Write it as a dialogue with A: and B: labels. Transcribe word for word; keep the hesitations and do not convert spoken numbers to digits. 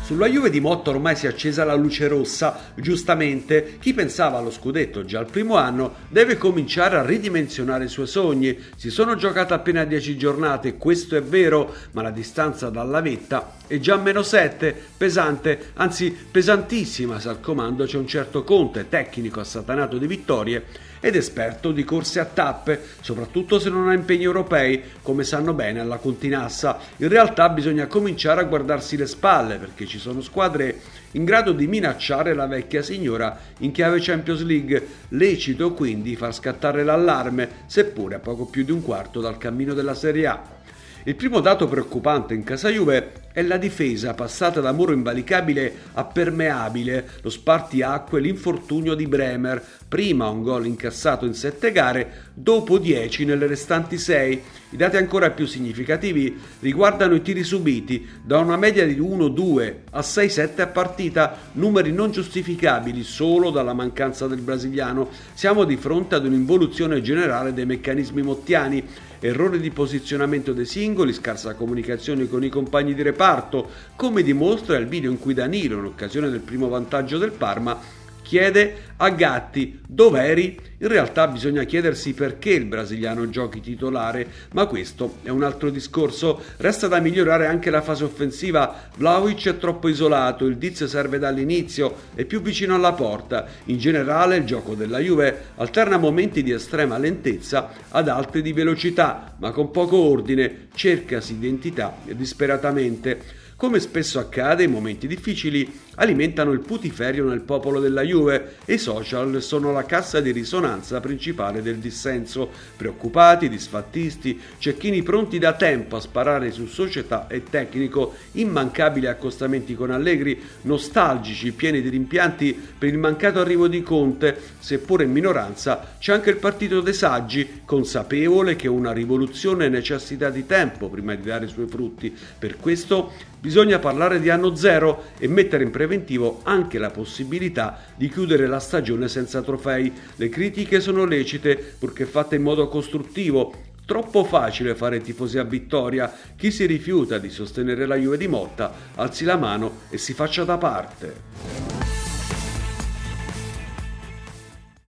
A: Sulla Juve di Motta ormai si è accesa la luce rossa, giustamente chi pensava allo scudetto già al primo anno deve cominciare a ridimensionare i suoi sogni. Si sono giocate appena dieci giornate, questo è vero, ma la distanza dalla vetta è già meno sette, pesante, anzi pesantissima se al comando c'è un certo Conte, tecnico assatanato di vittorie ed esperto di corse a tappe, soprattutto se non ha impegni europei, come sanno bene alla Continassa. In realtà bisogna cominciare a guardarsi le spalle, perché ci sono squadre in grado di minacciare la vecchia signora in chiave Champions League. Lecito quindi far scattare l'allarme, seppure a poco più di un quarto dal cammino della Serie A. Il primo dato preoccupante in casa Juve è la difesa, passata da muro invalicabile a permeabile, lo spartiacque, l'infortunio di Bremer, prima un gol incassato in sette gare, dopo dieci nelle restanti sei. I dati ancora più significativi riguardano i tiri subiti, da una media di uno due a sei sette a partita, numeri non giustificabili solo dalla mancanza del brasiliano. Siamo di fronte ad un'involuzione generale dei meccanismi mottiani, errori di posizionamento dei singoli, scarsa comunicazione con i compagni di reparto, come dimostra il video in cui Danilo, in occasione del primo vantaggio del Parma, chiede a Gatti: dov'eri? In realtà bisogna chiedersi perché il brasiliano giochi titolare, ma questo è un altro discorso. Resta da migliorare anche la fase offensiva. Vlahovic è troppo isolato, il Diz serve dall'inizio, è più vicino alla porta. In generale il gioco della Juve alterna momenti di estrema lentezza ad altri di velocità, ma con poco ordine, cercasi identità disperatamente. Come spesso accade, i momenti difficili alimentano il putiferio nel popolo della Juve e i social sono la cassa di risonanza principale del dissenso. Preoccupati, disfattisti, cecchini pronti da tempo a sparare su società e tecnico, immancabili accostamenti con Allegri, nostalgici, pieni di rimpianti per il mancato arrivo di Conte. Seppure in minoranza, c'è anche il partito dei saggi, consapevole che una rivoluzione necessita di tempo prima di dare i suoi frutti. Per questo bisogna parlare di anno zero e mettere in preventivo anche la possibilità di chiudere la stagione senza trofei. Le critiche sono lecite, purché fatte in modo costruttivo. Troppo facile fare tifosi a vittoria. Chi si rifiuta di sostenere la Juve di Motta alzi la mano e si faccia da parte.